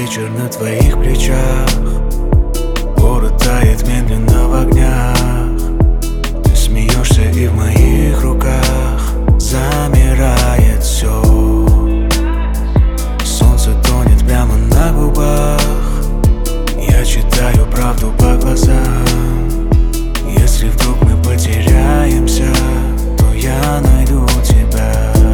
вечер на твоих плечах. Город тает медленно в огнях. Ты смеешься, и в моих руках замирает все. Солнце тонет прямо на губах. Я читаю правду по глазам. Если вдруг мы потеряемся, то я найду тебя.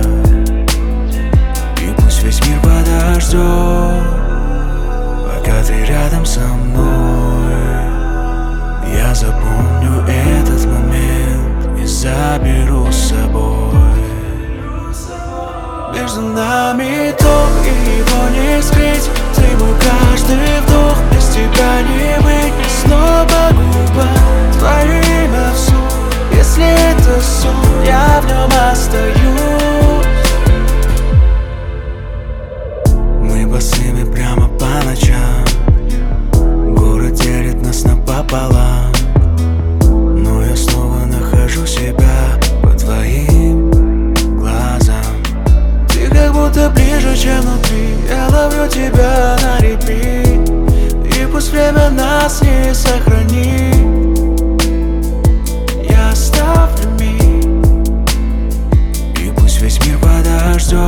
И пусть весь мир подождет, пока ты рядом со мной. Я запомню этот момент и заберу с собой. Между нами ток, и его не скрыть. Ты мой каждый вдох, без тебя не быть. Снова губа, твое имя вслух. Если это сон, я в нем остаюсь. Мы босыми прямо по ночам. Город делит нас напополам. Но я снова нахожу себя по твоим глазам. Ты как будто ближе, чем внутри. Я ловлю тебя на репит. И пусть время нас не сохранит, я оставлю миг. И пусть весь мир подождет,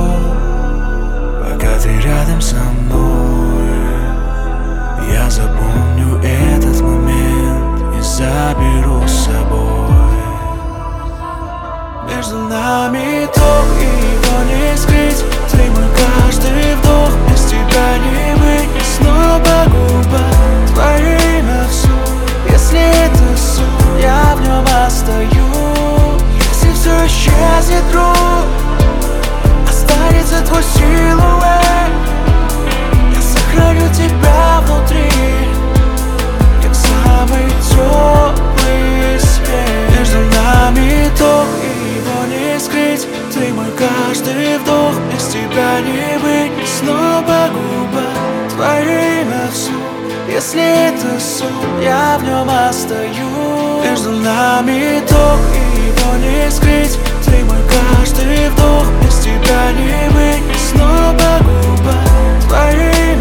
пока ты рядом со мной. Я запомню этот момент и заберу с собой. Между нами ток, и его не скрыть. Ты мой каждый вдох, без тебя не быть. Снова губа, твое имя вслух. Если это сон, я в нем остаюсь. Если все исчезнет, друг, останется твой силуэт. Я сохраню тебя внутри, как самый теплый свет. Между нами ток, и его не скрыть. Ты мой каждый вдох, без тебя не быть. Снова губа, твое имя вслух. Если это сон, я в нем остаюсь. Между нами ток, и его не скрыть. Ты мой каждый вдох, без тебя не быть. Снова губа, твое имя.